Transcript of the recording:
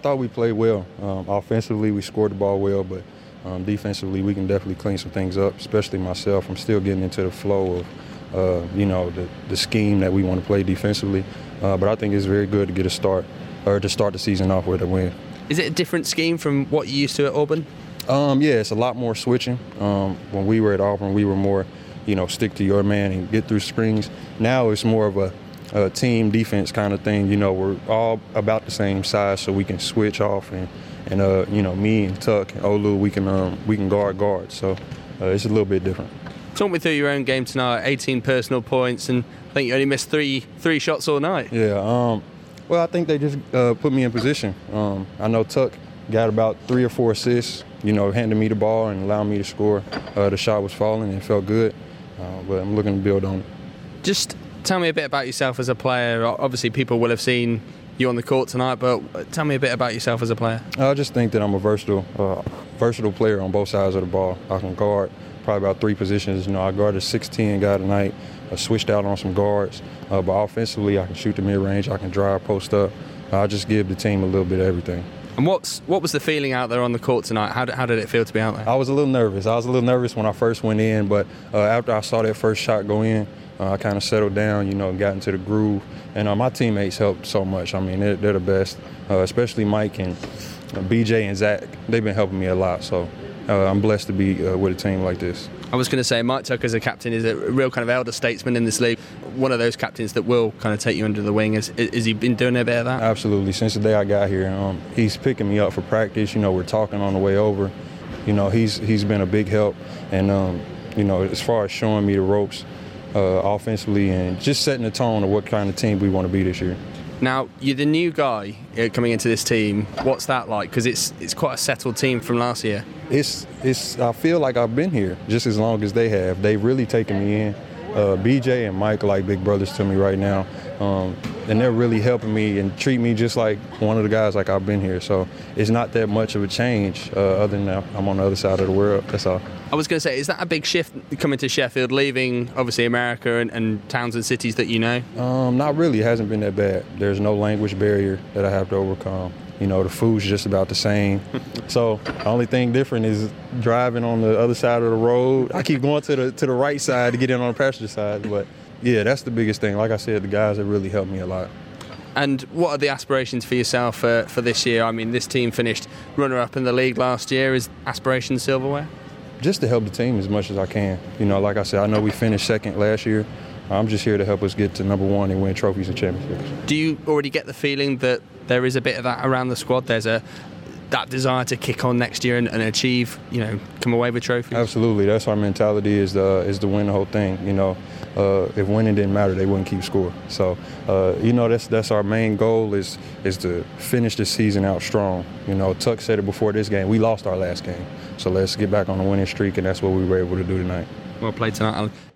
thought we played well. Offensively, we scored the ball well, but defensively, we can definitely clean some things up, especially myself. I'm still getting into the flow of, the scheme that we want to play defensively. But I think it's very good to get a start, or to start the season off with a win. Is it a different scheme from what you used to at Auburn? Yeah, it's a lot more switching. When we were at Auburn, we were more, stick to your man and get through screens. Now it's more of a team defense kind of thing. We're all about the same size, so we can switch off, and me and Tuck and Olu, we can guard. So it's a little bit different. Talk me through your own game tonight. 18 personal points, and I think you only missed three shots all night. Yeah. Well, I think they just put me in position. I know Tuck got about 3 or 4 assists. Handed me the ball and allowed me to score. The shot was falling and it felt good, but I'm looking to build on it. Just tell me a bit about yourself as a player. Obviously, people will have seen you on the court tonight, but tell me a bit about yourself as a player. I just think that I'm a versatile player on both sides of the ball. I can guard probably about 3 positions. I guarded a 6'10" guy tonight. I switched out on some guards, but offensively, I can shoot the mid-range. I can drive, post up. I just give the team a little bit of everything. And what was the feeling out there on the court tonight? How did it feel to be out there? I was a little nervous. When I first went in, but after I saw that first shot go in, I kind of settled down, got into the groove. And my teammates helped so much. I mean, they're the best, especially Mike and BJ and Zach. They've been helping me a lot, so I'm blessed to be with a team like this. I was going to say, Mike Tucker as a captain is a real kind of elder statesman in this league. One of those captains that will kind of take you under the wing. Has he been doing a bit of that? Absolutely. Since the day I got here, he's picking me up for practice. We're talking on the way over. He's been a big help. And, as far as showing me the ropes offensively and just setting the tone of what kind of team we want to be this year. Now, you're the new guy coming into this team. What's that like? Because it's quite a settled team from last year. I feel like I've been here just as long as they have. They've really taken me in. BJ and Mike are like big brothers to me right now. And they're really helping me and treat me just like one of the guys like I've been here. So it's not that much of a change other than I'm on the other side of the world. That's all. I was going to say, is that a big shift coming to Sheffield, leaving obviously America and towns and cities that you know? Not really. It hasn't been that bad. There's no language barrier that I have to overcome. The food's just about the same. So the only thing different is driving on the other side of the road. I keep going to the right side to get in on the passenger side. But, yeah, that's the biggest thing. Like I said, the guys have really helped me a lot. And what are the aspirations for yourself for this year? I mean, this team finished runner-up in the league last year. Is aspiration silverware? Just to help the team as much as I can. Like I said, I know we finished second last year. I'm just here to help us get to number 1 and win trophies and championships. Do you already get the feeling that there is a bit of that around the squad? There's that desire to kick on next year and achieve, come away with trophies? Absolutely. That's our mentality is to win the whole thing. If winning didn't matter, they wouldn't keep score. So, that's our main goal is to finish the season out strong. Tuck said it before this game. We lost our last game. So let's get back on the winning streak, and that's what we were able to do tonight. Well played tonight, Alan.